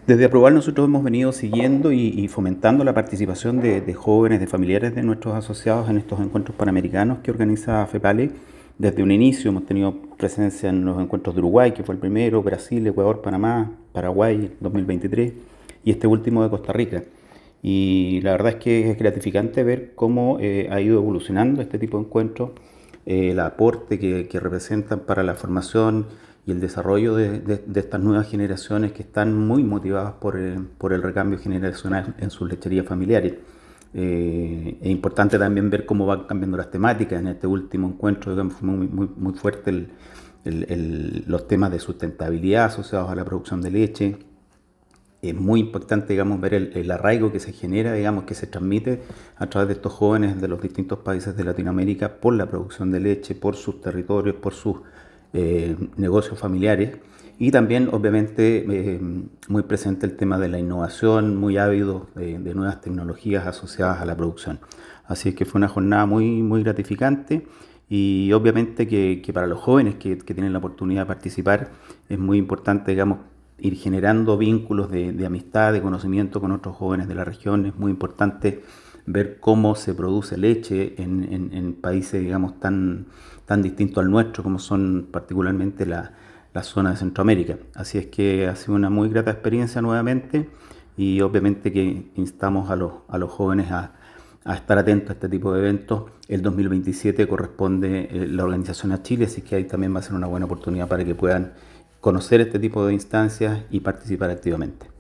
Desde Aprobar nosotros hemos venido siguiendo y fomentando la participación de jóvenes, de familiares de nuestros asociados en estos encuentros panamericanos que organiza FEPALE. Desde un inicio hemos tenido presencia en los encuentros de Uruguay, que fue el primero, Brasil, Ecuador, Panamá, Paraguay 2023 y este último de Costa Rica. Y la verdad es que es gratificante ver cómo ha ido evolucionando este tipo de encuentros, el aporte que representan para la formación y el desarrollo de estas nuevas generaciones que están muy motivadas por el recambio generacional en sus lecherías familiares. Es importante también ver cómo van cambiando las temáticas. En este último encuentro, digamos, fue muy fuerte los temas de sustentabilidad asociados a la producción de leche. Es muy importante, digamos, ver el arraigo que se genera, digamos, que se transmite a través de estos jóvenes de los distintos países de Latinoamérica por la producción de leche, por sus territorios, por sus negocios familiares. Y también, obviamente, muy presente el tema de la innovación, muy ávido de nuevas tecnologías asociadas a la producción. Así es que fue una jornada muy gratificante y obviamente que para los jóvenes que tienen la oportunidad de participar es muy importante, digamos, ir generando vínculos de amistad, de conocimiento con otros jóvenes de la región. Es muy importante ver cómo se produce leche en países, digamos, tan distintos al nuestro como son particularmente la zona de Centroamérica. Así es que ha sido una muy grata experiencia nuevamente y obviamente que instamos a los jóvenes a estar atentos a este tipo de eventos. El 2027 corresponde la organización a Chile, así que ahí también va a ser una buena oportunidad para que puedan conocer este tipo de instancias y participar activamente.